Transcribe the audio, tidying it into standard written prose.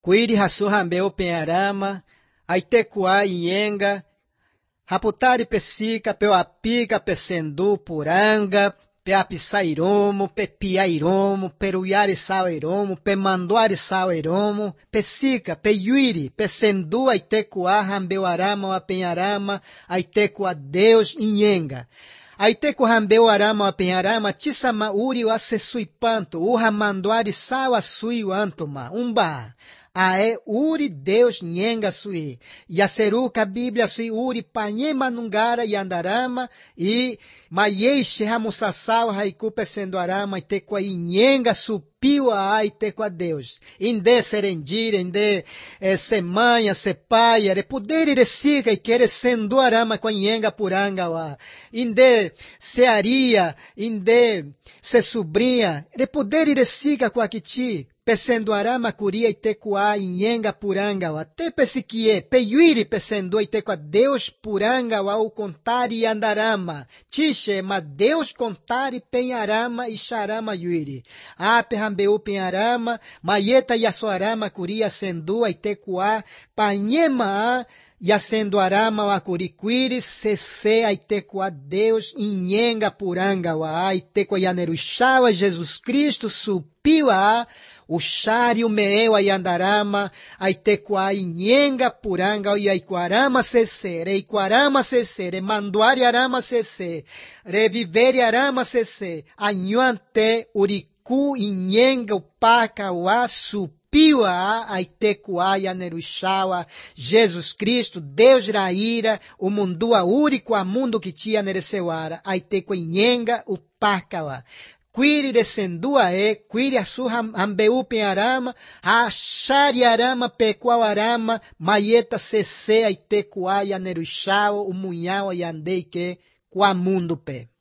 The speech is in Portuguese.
Cuiri hasu hambeu penharama, aitekuá inhenga, raputari pesica, peuapica, pesendu, puranga, peapisairomo, pepiairomo, peruiari sauiromo, pemanduari sauiromo, pesica, peyuiri, pesendu, aitekuá, hambeuarama, apenharama, aitekuá Deus inhenga. Aiteku hambeu arama apenharama, tisama uri o acessuipanto, urra manduari sau assui o antoma, umba. Ae uri Deus nhenga sui. Yaseruca Bíblia sui uri panhema nungara e andarama e maieixe ramusassau haiku pesendo arama e tequa nhenga supiu a e tequa Deus. Inde serendira, inde semanha, sepaia, re poder ire siga e querer sendo arama com nhenga puranga wa. Inde searia, inde se sobrinha, re poder ire siga com aquiti. Pesendo arama curia itecuá inhenga puranga wa te pesiquie peyuiri pesendo itecuá Deus puranga wa o contar e andarama tixe ma Deus contar e penharama e charama yuiri ape hambeu penharama maieta yasuarama curia sendu itecuá panhema Yacendo arama wa curiquiri, cesse aitecuá Deus inhenga puranga wa aitecuá yaneruxawa Jesus Cristo supiu a o chari o meel a yandarama aitecuá inhenga puranga o iaiquarama cesse, reiquarama cesse, remanduari arama cesse, reviveri arama cesse, anhuante uricu inhenga o paca wa supiu Piua, Aitecuá, Yaneruxawa, Jesus Cristo, Deus Raíra, o mundua úrico, a mundo que tia nereseuara, Aitecuinhenga, o Pacawa. Quiri descendua quiri asurra ambeu penharama, achari arama, pecuau arama, maieta cesse, Aitecuá, Yaneruxawa, o munhau, Yandeike, Quamundo pé.